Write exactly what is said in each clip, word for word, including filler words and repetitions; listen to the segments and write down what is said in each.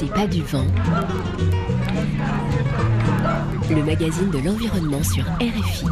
C'est pas du vent. Le magazine de l'environnement sur R F I.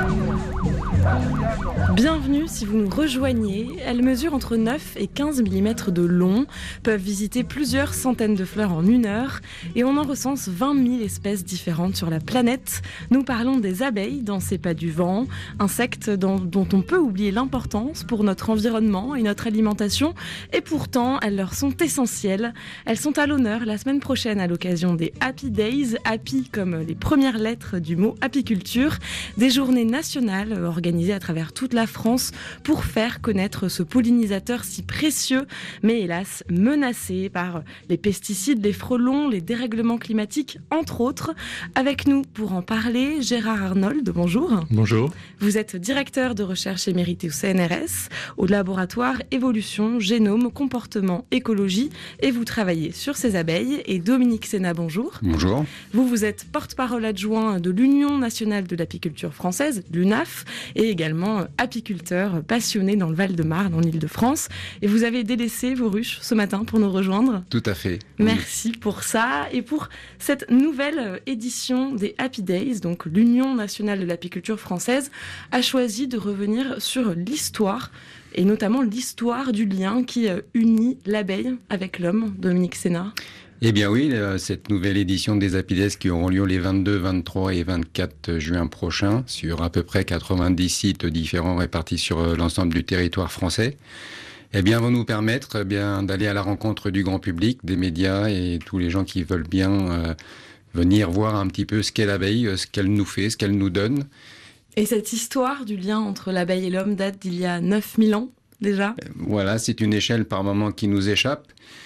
Bienvenue si vous nous rejoignez. Elles mesurent entre neuf et quinze millimètres de long, peuvent visiter plusieurs centaines de fleurs en une heure et on en recense vingt mille espèces différentes sur la planète. Nous parlons des abeilles dans C'est pas du vent, insectes dont, dont on peut oublier l'importance pour notre environnement et notre alimentation, et pourtant elles leur sont essentielles. Elles sont à l'honneur la semaine prochaine à l'occasion des Happy Days, happy comme les premières lettres du mot apiculture, des journées nationales organisées à travers toute la France pour faire connaître ce pollinisateur si précieux, mais hélas menacé par les pesticides, les frelons, les dérèglements climatiques, entre autres. Avec nous pour en parler, Gérard Arnold, bonjour. Bonjour. Vous êtes directeur de recherche émérité au C N R S, au laboratoire Évolution, Génome, Comportement, Écologie, et vous travaillez sur ces abeilles. Et Dominique Sénat, bonjour. Bonjour. Vous, vous êtes porte-parole adjoint de l'Union nationale de l'apiculture française, l'U N A F, et également apiculteur passionné dans le Val-de-Marne, en Île-de-France. Et vous avez délaissé vos ruches ce matin pour nous rejoindre. Tout à fait. Merci pour ça. Et pour cette nouvelle édition des Happy Days, donc l'Union nationale de l'apiculture française a choisi de revenir sur l'histoire, et notamment l'histoire du lien qui unit l'abeille avec l'homme. Dominique Sénat. Eh bien oui, cette nouvelle édition des Happy Days qui auront lieu les vingt-deux, vingt-trois et vingt-quatre juin prochains sur à peu près quatre-vingt-dix sites différents répartis sur l'ensemble du territoire français, eh bien vont nous permettre eh bien d'aller à la rencontre du grand public, des médias et tous les gens qui veulent bien euh, venir voir un petit peu ce qu'est l'abeille, ce qu'elle nous fait, ce qu'elle nous donne. Et cette histoire du lien entre l'abeille et l'homme date d'il y a neuf mille ans déjà. Voilà, c'est une échelle par moment qui nous échappe.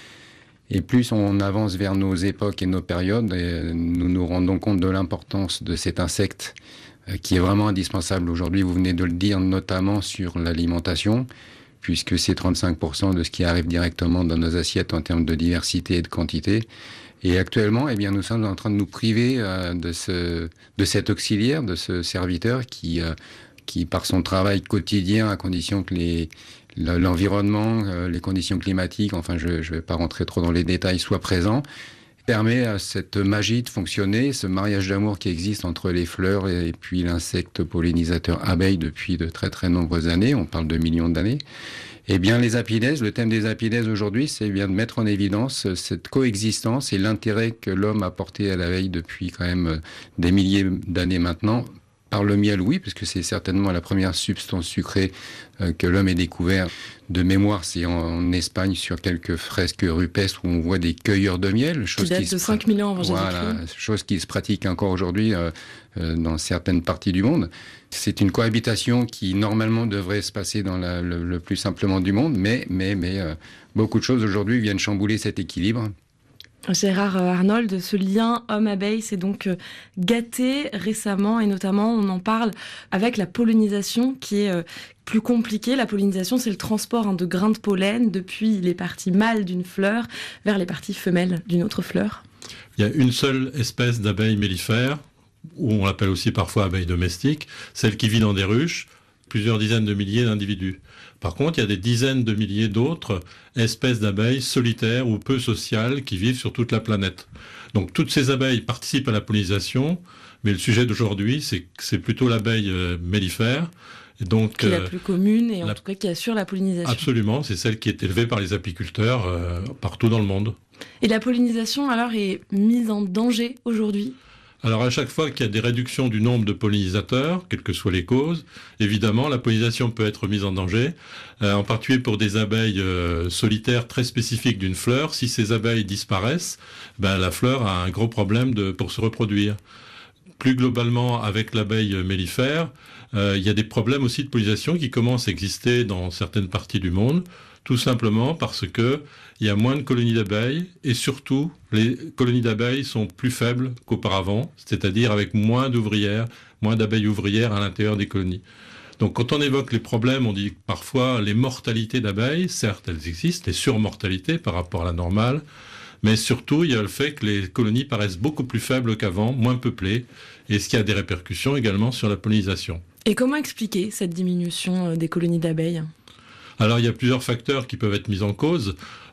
Et plus on avance vers nos époques et nos périodes, et nous nous rendons compte de l'importance de cet insecte qui est vraiment indispensable aujourd'hui. Vous venez de le dire, notamment sur l'alimentation, puisque c'est trente-cinq pour cent de ce qui arrive directement dans nos assiettes en termes de diversité et de quantité. Et actuellement, eh bien, nous sommes en train de nous priver euh, de, ce, de cet auxiliaire, de ce serviteur qui, euh, qui, par son travail quotidien, à condition que les... l'environnement, les conditions climatiques, enfin je ne vais pas rentrer trop dans les détails, soient présents, permet à cette magie de fonctionner, ce mariage d'amour qui existe entre les fleurs et puis l'insecte pollinisateur abeille depuis de très très nombreuses années, on parle de millions d'années. Eh bien les Happy Days, le thème des Happy Days aujourd'hui, c'est bien de mettre en évidence cette coexistence et l'intérêt que l'homme a porté à l'abeille depuis quand même des milliers d'années maintenant. Par le miel, oui, parce que c'est certainement la première substance sucrée euh, que l'homme ait découvert. De mémoire, c'est en, en Espagne, sur quelques fresques rupestres où on voit des cueilleurs de miel. Chose qui date qui de cinq mille ans avant Jésus-Christ. Voilà, chose qui se pratique encore aujourd'hui euh, euh, dans certaines parties du monde. C'est une cohabitation qui, normalement, devrait se passer dans la, le, le plus simplement du monde, mais, mais, mais euh, beaucoup de choses aujourd'hui viennent chambouler cet équilibre. Gérard Arnold, ce lien homme-abeille s'est donc gâté récemment et notamment on en parle avec la pollinisation qui est plus compliquée. La pollinisation, c'est le transport hein, de grains de pollen depuis les parties mâles d'une fleur vers les parties femelles d'une autre fleur. Il y a une seule espèce d'abeille mellifère, ou on l'appelle aussi parfois abeille domestique, celle qui vit dans des ruches, plusieurs dizaines de milliers d'individus. Par contre, il y a des dizaines de milliers d'autres espèces d'abeilles solitaires ou peu sociales qui vivent sur toute la planète. Donc toutes ces abeilles participent à la pollinisation, mais le sujet d'aujourd'hui, c'est que c'est plutôt l'abeille euh, mellifère. Et donc, qui est la plus commune et en la... tout cas qui assure la pollinisation. Absolument, c'est celle qui est élevée par les apiculteurs euh, partout dans le monde. Et la pollinisation alors est mise en danger aujourd'hui ? Alors à chaque fois qu'il y a des réductions du nombre de pollinisateurs, quelles que soient les causes, évidemment la pollinisation peut être mise en danger, euh, en particulier pour des abeilles euh, solitaires très spécifiques d'une fleur. Si ces abeilles disparaissent, ben, la fleur a un gros problème de, pour se reproduire. Plus globalement, avec l'abeille mellifère, euh, il y a des problèmes aussi de pollinisation qui commencent à exister dans certaines parties du monde, tout simplement parce que il y a moins de colonies d'abeilles et surtout les colonies d'abeilles sont plus faibles qu'auparavant, c'est-à-dire avec moins d'ouvrières, moins d'abeilles ouvrières à l'intérieur des colonies. Donc quand on évoque les problèmes, on dit parfois les mortalités d'abeilles, certes elles existent, les surmortalités par rapport à la normale, mais surtout il y a le fait que les colonies paraissent beaucoup plus faibles qu'avant, moins peuplées, et ce qui a des répercussions également sur la pollinisation. Et comment expliquer cette diminution des colonies d'abeilles ? Alors il y a plusieurs facteurs qui peuvent être mis en cause.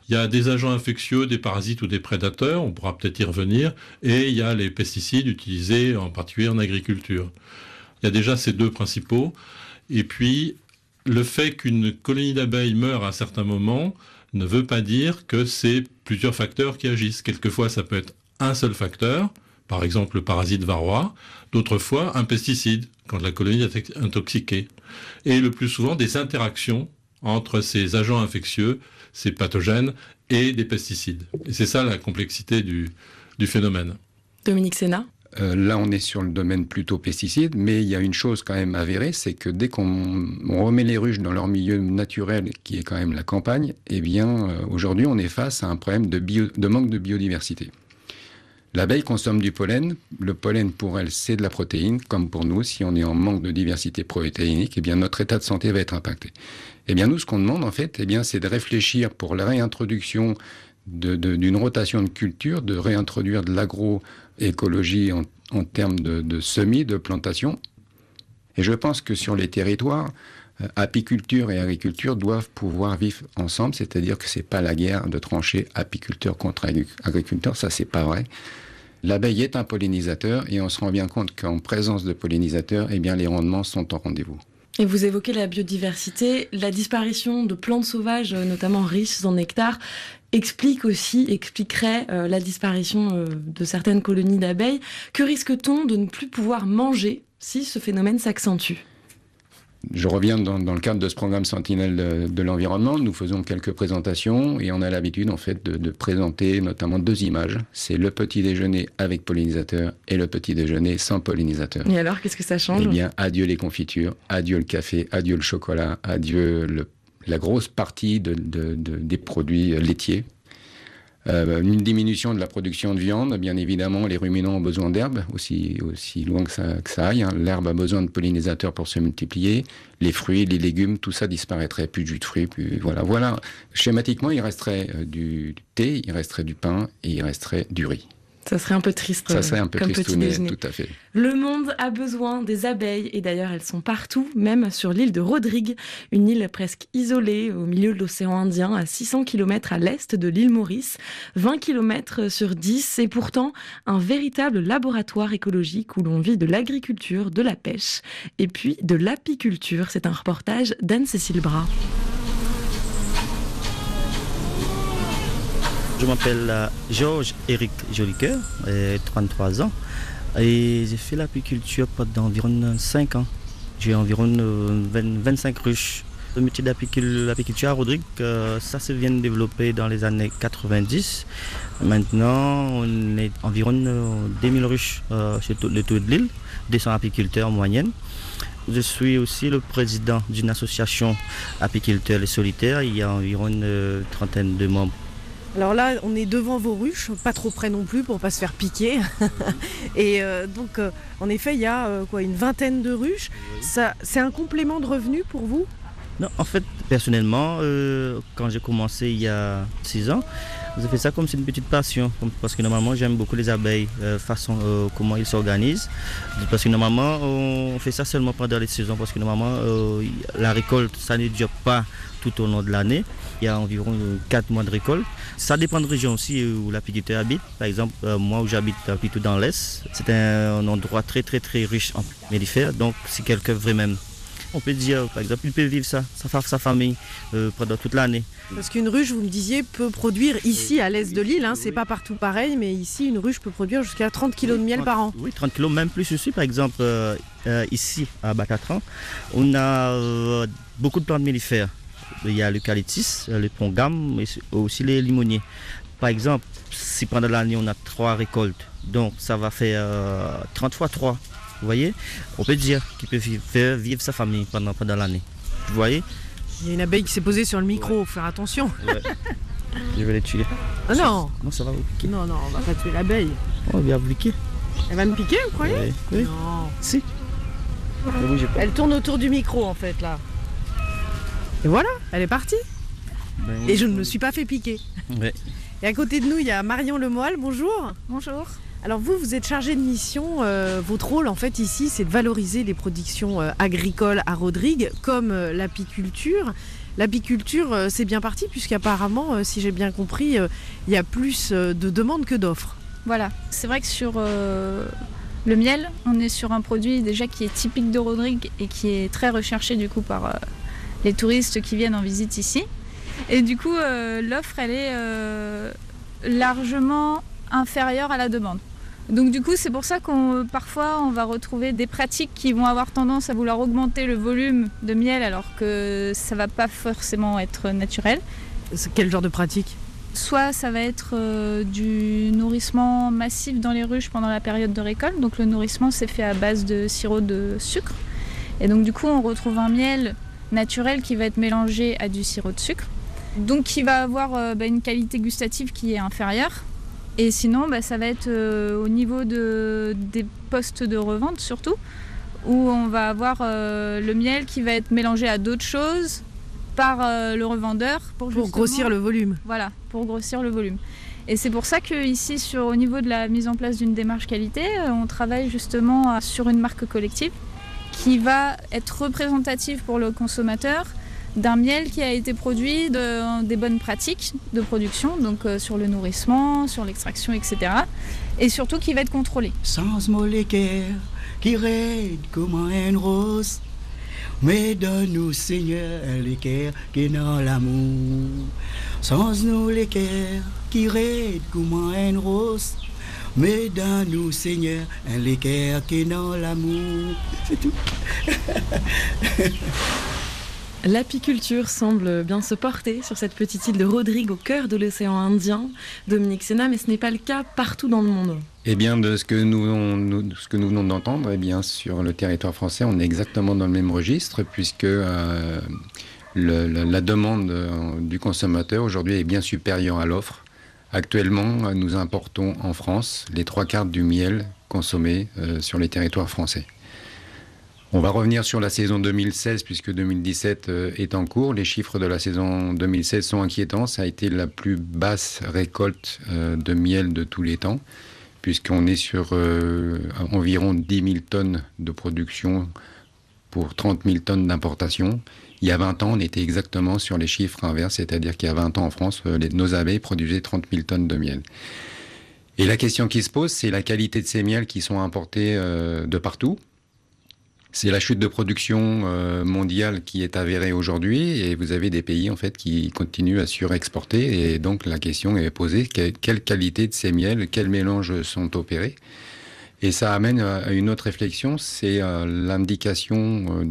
Il y a des agents infectieux, des parasites ou des prédateurs, on pourra peut-être y revenir, et il y a les pesticides utilisés en particulier en agriculture. Il y a déjà ces deux principaux. Et puis, le fait qu'une colonie d'abeilles meure à un certain moment ne veut pas dire que c'est plusieurs facteurs qui agissent. Quelquefois, ça peut être un seul facteur, par exemple le parasite varroa, d'autres fois un pesticide, quand la colonie est intoxiquée. Et le plus souvent, des interactions entre ces agents infectieux, ces pathogènes, et des pesticides. Et c'est ça la complexité du, du phénomène. Dominique Sénat. Euh, là, on est sur le domaine plutôt pesticides, mais il y a une chose quand même avérée, c'est que dès qu'on on remet les ruches dans leur milieu naturel, qui est quand même la campagne, eh bien, euh, aujourd'hui, on est face à un problème de, bio, de manque de biodiversité. L'abeille consomme du pollen. Le pollen, pour elle, c'est de la protéine, comme pour nous. Si on est en manque de diversité protéinique, eh bien, notre état de santé va être impacté. Eh bien, nous, ce qu'on demande, en fait, eh bien, c'est de réfléchir pour la réintroduction de, de, d'une rotation de culture, de réintroduire de l'agroécologie en, en termes de, de semis, de plantation. Et je pense que sur les territoires, euh, apiculture et agriculture doivent pouvoir vivre ensemble, c'est-à-dire que c'est pas la guerre de trancher apiculteur contre agriculteur, ça c'est pas vrai. L'abeille est un pollinisateur et on se rend bien compte qu'en présence de pollinisateurs, eh bien les rendements sont au rendez-vous. Et vous évoquez la biodiversité, la disparition de plantes sauvages, notamment riches en nectar, explique aussi, expliquerait euh, la disparition euh, de certaines colonies d'abeilles. Que risque-t-on de ne plus pouvoir manger si ce phénomène s'accentue ? Je reviens dans, dans le cadre de ce programme Sentinelle de, de l'environnement. Nous faisons quelques présentations et on a l'habitude en fait de, de présenter notamment deux images. C'est le petit déjeuner avec pollinisateur et le petit déjeuner sans pollinisateur. Et alors, qu'est-ce que ça change ? Eh bien, adieu les confitures, adieu le café, adieu le chocolat, adieu le, la grosse partie de, de, de, des produits laitiers. Euh, une diminution de la production de viande, bien évidemment, les ruminants ont besoin d'herbe, aussi, aussi loin que ça, que ça aille. Hein. L'herbe a besoin de pollinisateurs pour se multiplier. Les fruits, les légumes, tout ça disparaîtrait. Plus de jus de fruits, plus... Voilà, voilà. Schématiquement, il resterait euh, du thé, il resterait du pain et il resterait du riz. Ça serait un peu triste. Ça serait un peu comme triste, petit déjeuner. Tout à fait. Le monde a besoin des abeilles et d'ailleurs elles sont partout, même sur l'île de Rodrigue, une île presque isolée au milieu de l'océan Indien, à six cents kilomètres à l'est de l'île Maurice, vingt kilomètres sur dix, et pourtant un véritable laboratoire écologique où l'on vit de l'agriculture, de la pêche et puis de l'apiculture. C'est un reportage d'Anne-Cécile Bras. Je m'appelle euh, Georges-Éric Jolicoeur, j'ai trente-trois ans et j'ai fait l'apiculture pendant environ cinq ans. J'ai environ euh, vingt, vingt-cinq ruches. Le métier d'apiculture à Rodrigue, euh, ça se vient de développer dans les années quatre-vingt-dix. Maintenant, on est environ euh, deux mille ruches euh, sur tout le tour de l'île, deux cents apiculteurs en moyenne. Je suis aussi le président d'une association apiculteurs et solitaires. Il y a environ une euh, trentaine de membres. Alors là, on est devant vos ruches, pas trop près non plus pour pas se faire piquer. Et euh, donc, euh, en effet, il y a euh, quoi, une vingtaine de ruches. Ça, c'est un complément de revenus pour vous ? Non, en fait, personnellement, euh, quand j'ai commencé il y a six ans, j'ai fait ça comme c'est une petite passion. Parce que normalement, j'aime beaucoup les abeilles, euh, façon euh, comment ils s'organisent. Parce que normalement, on fait ça seulement pendant les saisons. Parce que normalement, euh, la récolte, ça ne dure pas tout au long de l'année. Il y a environ quatre mois de récolte. Ça dépend de région aussi où l'apiculteur habite. Par exemple, euh, moi où j'habite plutôt dans l'Est, c'est un, un endroit très très très riche en mellifères. Donc si quelqu'un vraiment, on peut dire par exemple, il peut vivre ça, sa, sa famille euh, pendant toute l'année. Parce qu'une ruche, vous me disiez, peut produire ici à l'est de l'île, hein, c'est pas partout pareil, mais ici une ruche peut produire jusqu'à trente kilos de miel par an. Oui, trente kilos, même plus aussi. Par exemple, euh, euh, ici à Bacatran, on a euh, beaucoup de plantes mellifères. Il y a l'eucalyptus, le pongam et aussi les limoniers. Par exemple, si pendant l'année on a trois récoltes, donc ça va faire euh, trente fois trois. Vous voyez, on peut dire qu'il peut vivre, faire vivre sa famille pendant, pendant l'année. Vous voyez ? Il y a une abeille qui s'est posée sur le micro, ouais. Faire attention. Ouais. Je vais les tuer. Ah non. Non, ça va vous piquer. Non, non, on va pas tuer l'abeille. On va vous piquer. Elle va me piquer, vous croyez ? Oui. Oui. Non. Si. Elle tourne autour du micro en fait là. Et voilà, elle est partie. Ben, et je ne me suis pas fait piquer. Ouais. Et à côté de nous, il y a Marion Lemoyle, bonjour. Bonjour. Alors vous, vous êtes chargé de mission. Euh, votre rôle, en fait, ici, c'est de valoriser les productions euh, agricoles à Rodrigue, comme euh, l'apiculture. L'apiculture, euh, c'est bien parti, puisqu'apparemment, euh, si j'ai bien compris, il euh, y a plus euh, de demandes que d'offres. Voilà, c'est vrai que sur euh, le miel, on est sur un produit déjà qui est typique de Rodrigue et qui est très recherché du coup par euh, les touristes qui viennent en visite ici. Et du coup, euh, l'offre, elle est euh, largement inférieure à la demande. Donc du coup, c'est pour ça qu'on parfois on va retrouver des pratiques qui vont avoir tendance à vouloir augmenter le volume de miel alors que ça va pas forcément être naturel. C'est quel genre de pratique ? Soit ça va être euh, du nourrissement massif dans les ruches pendant la période de récolte. Donc le nourrissement c'est fait à base de sirop de sucre. Et donc du coup, on retrouve un miel naturel qui va être mélangé à du sirop de sucre. Donc qui va avoir euh, bah, une qualité gustative qui est inférieure. Et sinon, bah, ça va être euh, au niveau de, des postes de revente surtout, où on va avoir euh, le miel qui va être mélangé à d'autres choses par euh, le revendeur. Pour, pour grossir le volume. Voilà, pour grossir le volume. Et c'est pour ça qu'ici, sur, au niveau de la mise en place d'une démarche qualité, on travaille justement sur une marque collective qui va être représentative pour le consommateur d'un miel qui a été produit de, des bonnes pratiques de production, donc euh, sur le nourrissement, sur l'extraction, et cetera. Et surtout qui va être contrôlé. Sans molécule qui raide comme une rose, mais donne-nous Seigneur l'équerre qui est dans l'amour. Sans nous l'équerre qui raide comme une rose, mais donne-nous Seigneur l'équerre qui est dans l'amour. C'est tout. L'apiculture semble bien se porter sur cette petite île de Rodrigue au cœur de l'océan Indien, Dominique Sénat, mais ce n'est pas le cas partout dans le monde. Eh bien, de ce que nous, nous, ce que nous venons d'entendre, eh bien, sur le territoire français, on est exactement dans le même registre, puisque euh, le, la, la demande euh, du consommateur aujourd'hui est bien supérieure à l'offre. Actuellement, nous importons en France les trois quarts du miel consommé euh, sur les territoires français. On va revenir sur la saison deux mille seize, puisque deux mille dix-sept euh, est en cours. Les chiffres de la saison deux mille seize sont inquiétants. Ça a été la plus basse récolte euh, de miel de tous les temps, puisqu'on est sur euh, environ dix mille tonnes de production pour trente mille tonnes d'importation. Il y a vingt ans, on était exactement sur les chiffres inverses, c'est-à-dire qu'il y a vingt ans en France, euh, les, nos abeilles produisaient trente mille tonnes de miel. Et la question qui se pose, c'est la qualité de ces miels qui sont importés euh, de partout. C'est la chute de production euh, mondiale qui est avérée aujourd'hui, et vous avez des pays en fait qui continuent à surexporter, et donc la question est posée, quelle, quelle qualité de ces miels, quels mélanges sont opérés? Et ça amène à une autre réflexion, c'est euh, l'indication euh,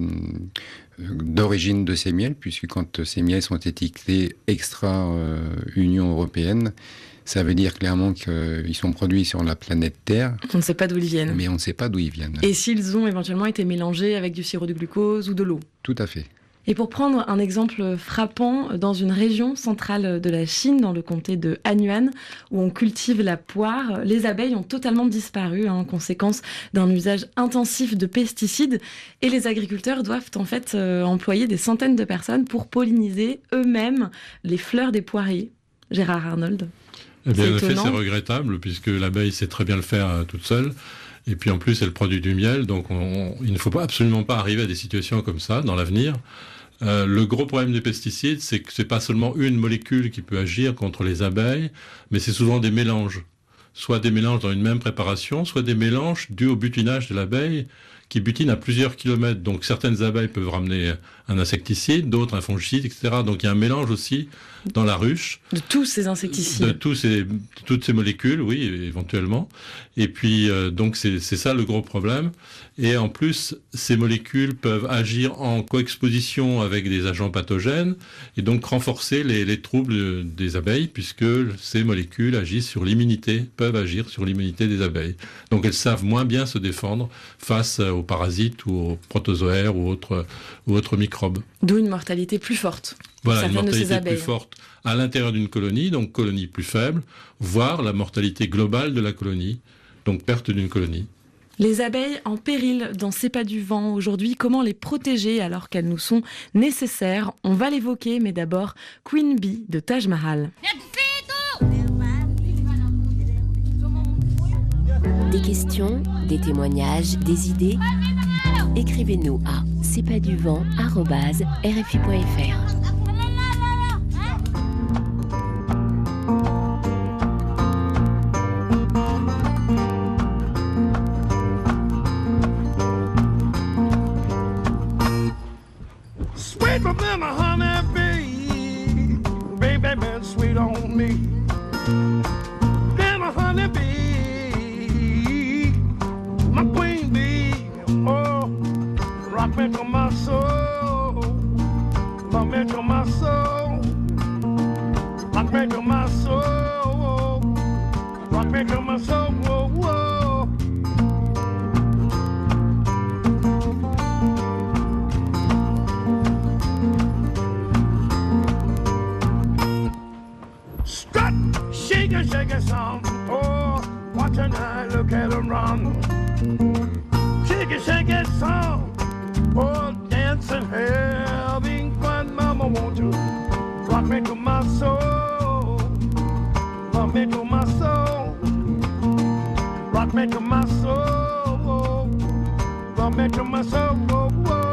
d'origine de ces miels, puisque quand ces miels sont étiquetés extra-Union euh, européenne, ça veut dire clairement qu'ils sont produits sur la planète Terre. On ne sait pas d'où ils viennent. Mais on ne sait pas d'où ils viennent. Et s'ils ont éventuellement été mélangés avec du sirop de glucose ou de l'eau. Tout à fait. Et pour prendre un exemple frappant, dans une région centrale de la Chine, dans le comté de Hanyuan, où on cultive la poire, les abeilles ont totalement disparu hein, en conséquence d'un usage intensif de pesticides. Et les agriculteurs doivent en fait euh, employer des centaines de personnes pour polliniser eux-mêmes les fleurs des poiriers. Gérard Arnold. Eh bien, en effet, c'est regrettable, puisque l'abeille sait très bien le faire euh, toute seule. Et puis en plus, elle produit du miel, donc on, on, il ne faut pas, absolument pas arriver à des situations comme ça dans l'avenir. Euh, le gros problème des pesticides, c'est que c'est pas seulement une molécule qui peut agir contre les abeilles, mais c'est souvent des mélanges. Soit des mélanges dans une même préparation, soit des mélanges dus au butinage de l'abeille, qui butine à plusieurs kilomètres. Donc certaines abeilles peuvent ramener un insecticide, d'autres un fongicide, et cetera. Donc il y a un mélange aussi dans la ruche. De tous ces insecticides. De tous ces, toutes ces molécules, oui, éventuellement. Et puis, euh, donc c'est, c'est ça le gros problème. Et en plus, ces molécules peuvent agir en coexposition avec des agents pathogènes et donc renforcer les, les troubles des abeilles, puisque ces molécules agissent sur l'immunité, peuvent agir sur l'immunité des abeilles. Donc elles savent moins bien se défendre face aux parasites ou aux protozoaires ou autres, ou autres microbes. D'où une mortalité plus forte. Voilà, une mortalité plus forte à l'intérieur d'une colonie, donc colonie plus faible, voire la mortalité globale de la colonie, donc perte d'une colonie. Les abeilles en péril dans C'est pas du vent aujourd'hui, comment les protéger alors qu'elles nous sont nécessaires? On va l'évoquer, mais d'abord Queen Bee de Taj Mahal. Des questions, des témoignages, des idées? Écrivez-nous à c'est pas du vent arobase r f i point f r. Sweet than a honey bee, baby been sweet on me. Then a honey bee, my queen bee, oh, rock me to my soul, rock me to my soul, rock me to my soul, rock me to my soul, whoa, whoa. Strut, shake it, shake it some. Oh, watch an eye, look at him run. Shake it, shake it some. Oh, dancing, having fun, mama, won't you rock me to my soul, rock me to my soul, rock me to my soul, rock me to my soul, whoa, whoa.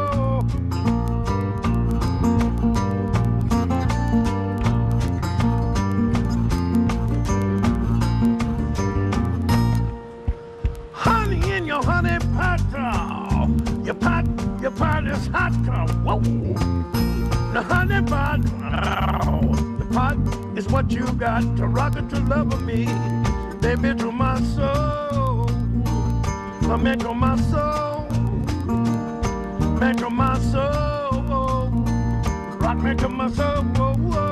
Honey in your honey pot, oh, your pot, your pot is hot, oh, whoa. The honey pot, oh, the pot is what you got to rock it to love me, baby, to my soul, me to my soul, me to my soul, rock me to my soul, whoa, whoa.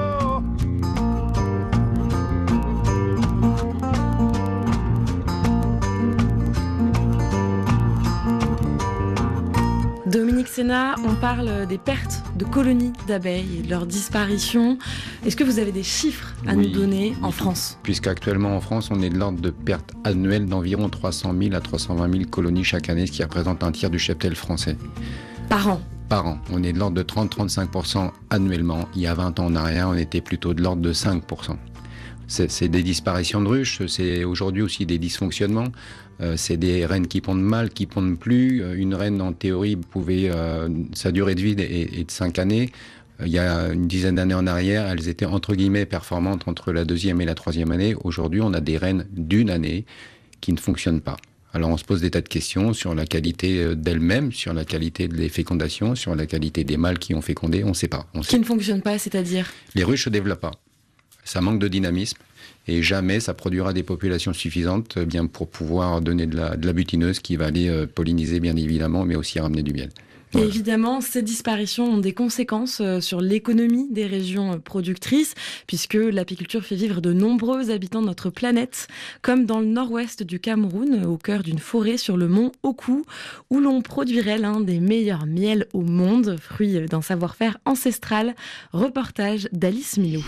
Dominique Sénat, on parle des pertes de colonies d'abeilles et de leur disparition. Est-ce que vous avez des chiffres à Oui, nous donner en France? Puisqu'actuellement en France, on est de l'ordre de pertes annuelles d'environ trois cent mille à trois cent vingt mille colonies chaque année, ce qui représente un tiers du cheptel français. Par an? Par an. On est de l'ordre de trente à trente-cinq pour cent annuellement. Il y a vingt ans en arrière, on était plutôt de l'ordre de cinq pour cent. C'est, c'est des disparitions de ruches, c'est aujourd'hui aussi des dysfonctionnements. Euh, c'est des reines qui pondent mal, qui pondent plus. Euh, une reine, en théorie, pouvait, euh, sa durée de vie est, est de cinq années. Euh, il y a une dizaine d'années en arrière, elles étaient entre guillemets performantes entre la deuxième et la troisième année. Aujourd'hui, on a des reines d'une année qui ne fonctionnent pas. Alors on se pose des tas de questions sur la qualité d'elles-mêmes, sur la qualité des fécondations, sur la qualité des mâles qui ont fécondé, on ne sait pas. On sait. Qui ne fonctionnent pas, c'est-à-dire? Les ruches ne se développent pas. Ça manque de dynamisme et jamais ça produira des populations suffisantes eh bien, pour pouvoir donner de la, de la butineuse qui va aller euh, polliniser bien évidemment, mais aussi ramener du miel. Et voilà. Évidemment, ces disparitions ont des conséquences sur l'économie des régions productrices, puisque l'apiculture fait vivre de nombreux habitants de notre planète, comme dans le nord-ouest du Cameroun, au cœur d'une forêt sur le mont Oku, où l'on produirait l'un des meilleurs miels au monde, fruit d'un savoir-faire ancestral. Reportage d'Alice Milou.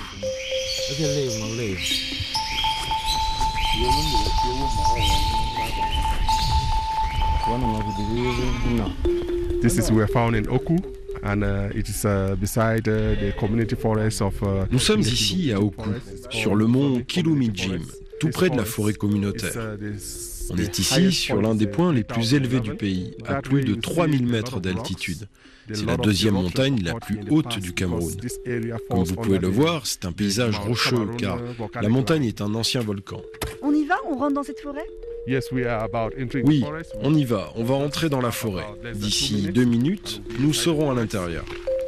This is we're found in Oku, and uh, it is uh, beside uh, the community forest of. Uh, Nous sommes ici à Oku, sur le mont Kilumijim, tout près de la forêt communautaire. On est ici sur l'un des points les plus élevés du pays, à plus de trois mille mètres d'altitude. C'est la deuxième montagne la plus haute du Cameroun. Comme vous pouvez le voir, c'est un paysage rocheux, car la montagne est un ancien volcan. On y va? On rentre dans cette forêt? Oui, on y va. On va entrer dans la forêt. D'ici deux minutes, nous serons à l'intérieur.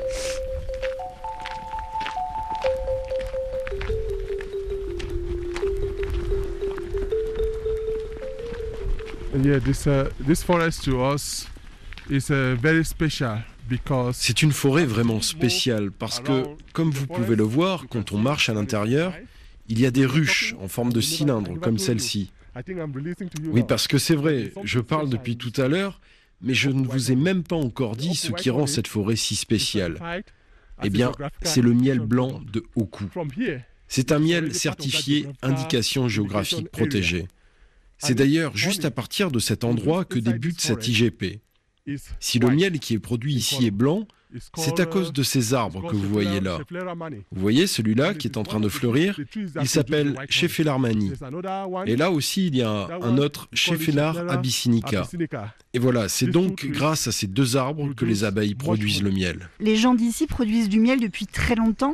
Yeah, this uh, this forest to us is uh, very special. C'est une forêt vraiment spéciale parce que, comme vous pouvez le voir, quand on marche à l'intérieur, il y a des ruches en forme de cylindre comme celle-ci. Oui, parce que c'est vrai, je parle depuis tout à l'heure, mais je ne vous ai même pas encore dit ce qui rend cette forêt si spéciale. Eh bien, c'est le miel blanc de Oku. C'est un miel certifié indication géographique protégée. C'est d'ailleurs juste à partir de cet endroit que débute cette I G P. Si le miel qui est produit ici est blanc, C'est à cause de ces arbres que vous voyez là. Vous voyez celui-là qui est en train de fleurir, il s'appelle Scheffelar mani. Et là aussi, il y a un autre Scheffelar abyssinica. Et voilà, c'est donc grâce à ces deux arbres que les abeilles produisent le miel. Les gens d'ici produisent du miel depuis très longtemps.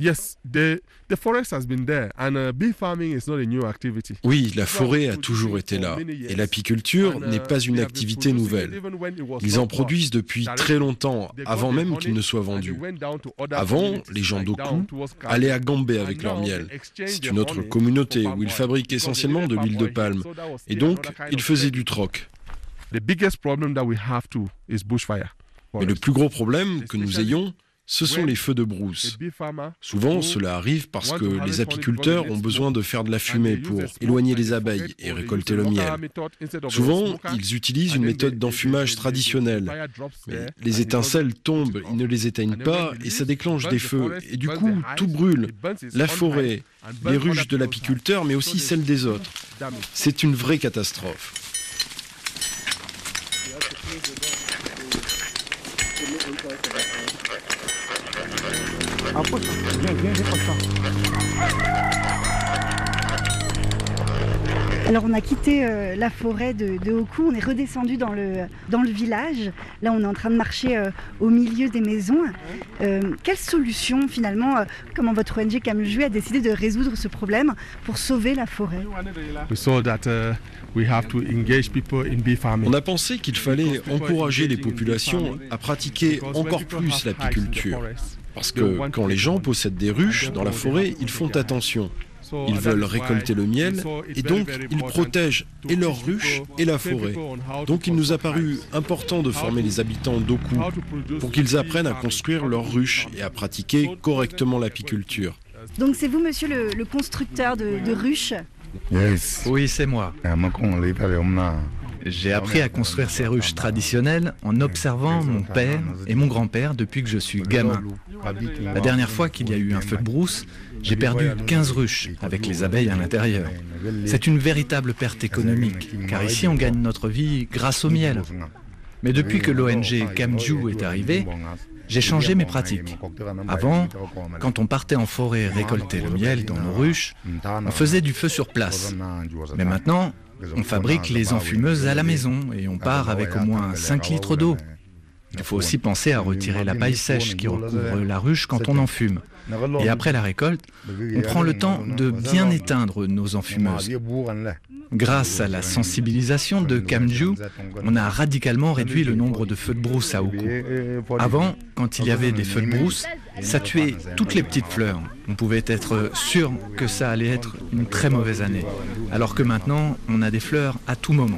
Oui, la forêt a toujours été là, et l'apiculture n'est pas une activité nouvelle. Ils en produisent depuis très longtemps, avant même qu'ils ne soient vendus. Avant, les gens d'Oku allaient à Gambé avec leur miel. C'est une autre communauté où ils fabriquent essentiellement de l'huile de palme, et donc ils faisaient du troc. Mais le plus gros problème que nous ayons, ce sont les feux de brousse. Souvent, cela arrive parce que les apiculteurs ont besoin de faire de la fumée pour éloigner les abeilles et récolter le miel. Souvent, ils utilisent une méthode d'enfumage traditionnelle. Mais les étincelles tombent, ils ne les éteignent pas et ça déclenche des feux. Et du coup, tout brûle. La forêt, les ruches de l'apiculteur, mais aussi celles des autres. C'est une vraie catastrophe. Alors on a quitté euh, la forêt de, de Oku, on est redescendu dans le, dans le village. Là on est en train de marcher euh, au milieu des maisons. Euh, quelle solution finalement, euh, comment votre O N G Kamju a décidé de résoudre ce problème pour sauver la forêt? On a pensé qu'il fallait encourager les populations à pratiquer encore plus l'apiculture. Parce que quand les gens possèdent des ruches dans la forêt, ils font attention. Ils veulent récolter le miel et donc ils protègent et leurs ruches et la forêt. Donc il nous a paru important de former les habitants d'Oku pour qu'ils apprennent à construire leurs ruches et à pratiquer correctement l'apiculture. Donc c'est vous, monsieur le, le constructeur de, de ruches? Oui, c'est moi. J'ai appris à construire ces ruches traditionnelles en observant mon père et mon grand-père depuis que je suis gamin. La dernière fois qu'il y a eu un feu de brousse, j'ai perdu quinze ruches avec les abeilles à l'intérieur. C'est une véritable perte économique, car ici on gagne notre vie grâce au miel. Mais depuis que l'O N G Kamju est arrivé, j'ai changé mes pratiques. Avant, quand on partait en forêt récolter le miel dans nos ruches, on faisait du feu sur place. Mais maintenant, on fabrique les enfumeuses à la maison et on part avec au moins cinq litres d'eau. Il faut aussi penser à retirer la paille sèche qui recouvre la ruche quand on enfume. Et après la récolte, on prend le temps de bien éteindre nos enfumeuses. Grâce à la sensibilisation de Kamju, on a radicalement réduit le nombre de feux de brousse à Oku. Avant, quand il y avait des feux de brousse, ça tuait toutes les petites fleurs. On pouvait être sûr que ça allait être une très mauvaise année. Alors que maintenant, on a des fleurs à tout moment.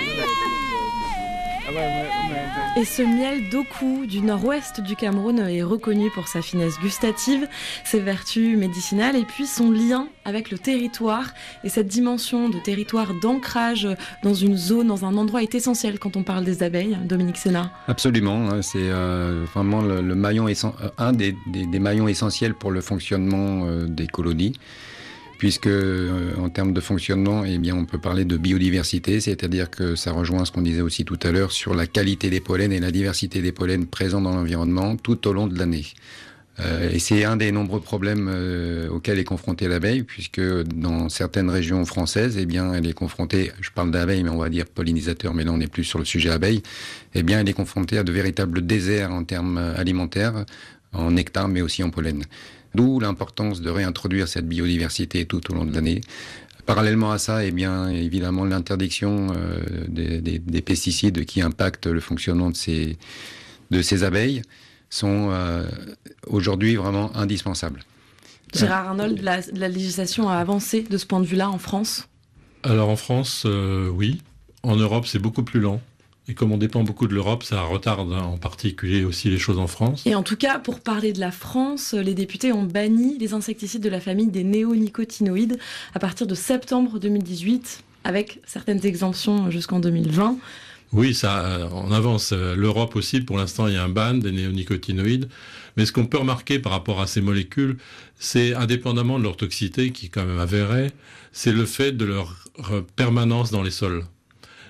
Et ce miel d'Oku du nord-ouest du Cameroun est reconnu pour sa finesse gustative, ses vertus médicinales et puis son lien avec le territoire. Et cette dimension de territoire, d'ancrage dans une zone, dans un endroit est essentielle quand on parle des abeilles, Dominique Sénat. Absolument, c'est euh, vraiment le, le maillon un des, des, des maillons essentiels pour le fonctionnement euh, des colonies. Puisque euh, en termes de fonctionnement, eh bien, on peut parler de biodiversité, c'est-à-dire que ça rejoint ce qu'on disait aussi tout à l'heure sur la qualité des pollens et la diversité des pollens présents dans l'environnement tout au long de l'année. Euh, et c'est un des nombreux problèmes euh, auxquels est confrontée l'abeille, puisque dans certaines régions françaises, eh bien, elle est confrontée, je parle d'abeilles, mais on va dire pollinisateurs, mais là on n'est plus sur le sujet abeilles, eh bien, elle est confrontée à de véritables déserts en termes alimentaires, en nectar, mais aussi en pollen. D'où l'importance de réintroduire cette biodiversité tout au long de l'année. Parallèlement à ça, eh bien, évidemment, l'interdiction euh, des, des, des pesticides qui impactent le fonctionnement de ces, de ces abeilles sont euh, aujourd'hui vraiment indispensables. Gérard Arnold, la, la législation a avancé de ce point de vue-là en France? Alors en France, euh, oui. En Europe, c'est beaucoup plus lent. Et comme on dépend beaucoup de l'Europe, ça retarde en particulier aussi les choses en France. Et en tout cas, pour parler de la France, les députés ont banni les insecticides de la famille des néonicotinoïdes à partir de septembre deux mille dix-huit, avec certaines exemptions jusqu'en deux mille vingt. Oui, ça, on avance. L'Europe aussi, pour l'instant, il y a un ban des néonicotinoïdes. Mais ce qu'on peut remarquer par rapport à ces molécules, c'est, indépendamment de leur toxicité, qui est quand même avérée, c'est le fait de leur permanence dans les sols.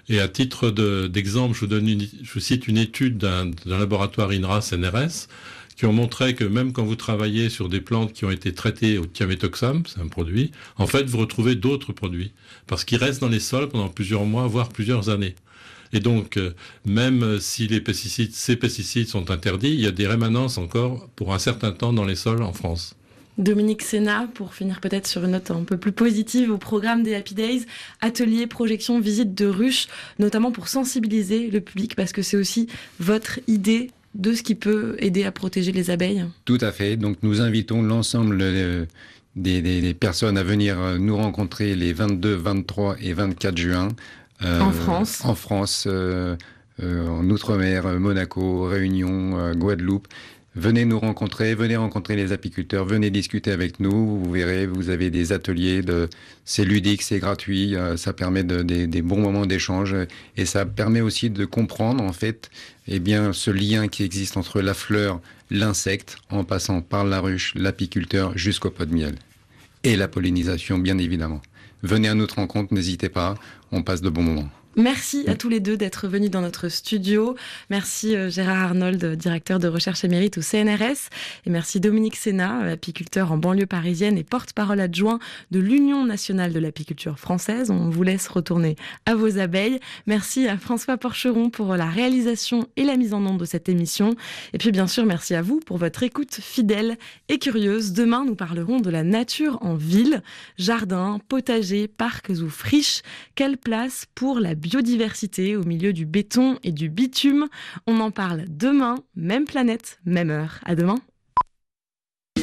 Et à titre de, d'exemple, je vous, donne une, je vous cite une étude d'un, d'un laboratoire INRAS N R S qui ont montré que même quand vous travaillez sur des plantes qui ont été traitées au thiaméthoxam, c'est un produit, en fait, vous retrouvez d'autres produits, parce qu'ils restent dans les sols pendant plusieurs mois, voire plusieurs années. Et donc, euh, même si les pesticides, ces pesticides sont interdits, il y a des rémanences encore pour un certain temps dans les sols en France. Dominique Sénat, pour finir peut-être sur une note un peu plus positive, au programme des Happy Days, ateliers, projections, visites de ruches, notamment pour sensibiliser le public, parce que c'est aussi votre idée de ce qui peut aider à protéger les abeilles. Tout à fait. Donc nous invitons l'ensemble euh, des, des, des personnes à venir nous rencontrer les vingt-deux, vingt-trois et vingt-quatre juin. Euh, en France En France, euh, euh, en Outre-mer, Monaco, Réunion, euh, Guadeloupe. Venez nous rencontrer, venez rencontrer les apiculteurs, venez discuter avec nous. Vous verrez, vous avez des ateliers, de... c'est ludique, c'est gratuit, euh, ça permet de, de, des bons moments d'échange et ça permet aussi de comprendre en fait eh bien, ce lien qui existe entre la fleur, l'insecte, en passant par la ruche, l'apiculteur jusqu'au pot de miel. Et la pollinisation, bien évidemment. Venez à notre rencontre, n'hésitez pas, on passe de bons moments. Merci à tous les deux d'être venus dans notre studio. Merci euh, Gérard Arnold, directeur de recherche émérite au C N R S. Et merci Dominique Sénat, apiculteur en banlieue parisienne et porte-parole adjoint de l'Union nationale de l'apiculture française. On vous laisse retourner à vos abeilles. Merci à François Porcheron pour la réalisation et la mise en onde de cette émission. Et puis bien sûr, merci à vous pour votre écoute fidèle et curieuse. Demain, nous parlerons de la nature en ville. Jardins, potagers, parcs ou friches. Quelle place pour la biodiversité au milieu du béton et du bitume? On en parle demain, même planète, même heure. À demain.